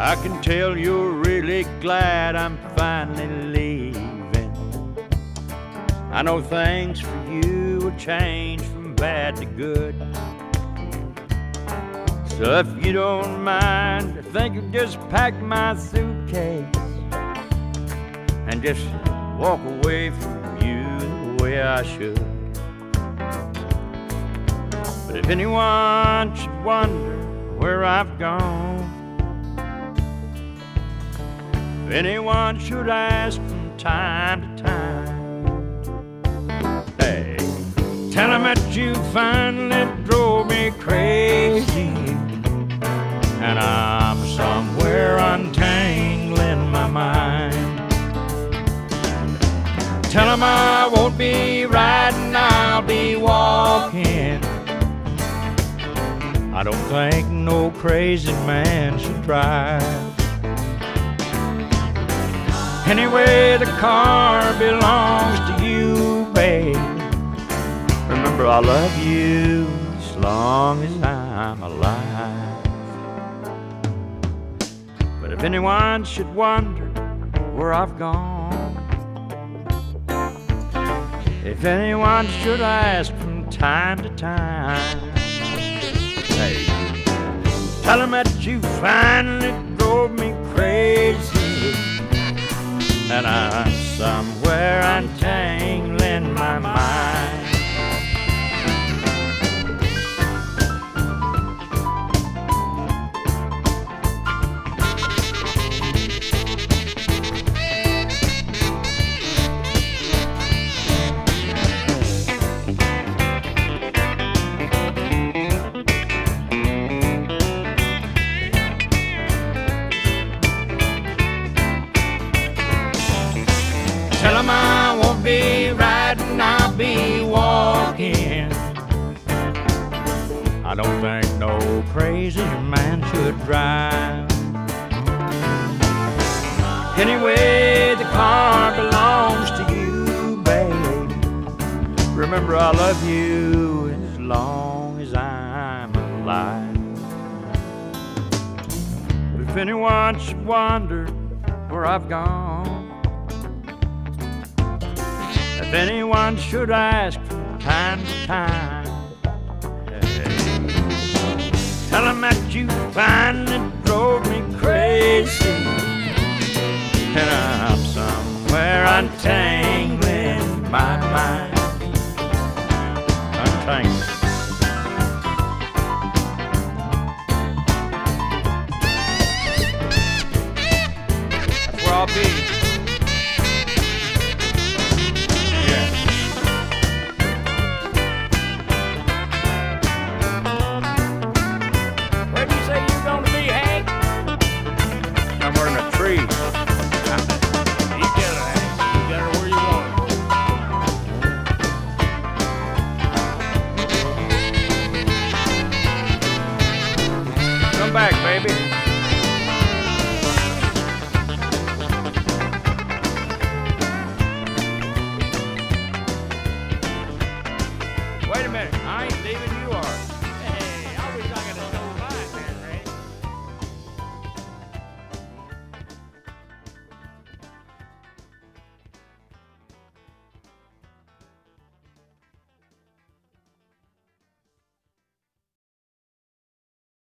I can tell you're really glad I'm finally leaving. I know things for you will change from bad to good. So if you don't mind, I think I'll just pack my suitcase and just walk away from you the way I should. But if anyone should wonder where I've gone, if anyone should ask from time to time, hey, tell them that you finally drove me crazy, and I'm somewhere untangling my mind. Tell them I won't be riding, I'll be walking. I don't think no crazy man should drive. Anyway, the car belongs to you, babe. Remember, I love you as long as I'm alive. But if anyone should wonder where I've gone, if anyone should ask from time to time, hey, tell them that you finally drove me crazy, and I'm somewhere untangling my mind. Tell them I won't be riding, I'll be walking. I don't think no crazy man should drive. Anyway, the car belongs to you, babe. Remember, I love you as long as I'm alive. But if anyone should wonder where I've gone, if anyone should ask from time to time, hey, tell them that you finally drove me crazy, and I'm somewhere untangling my mind. Untangling. That's where I'll be. Somewhere in a tree.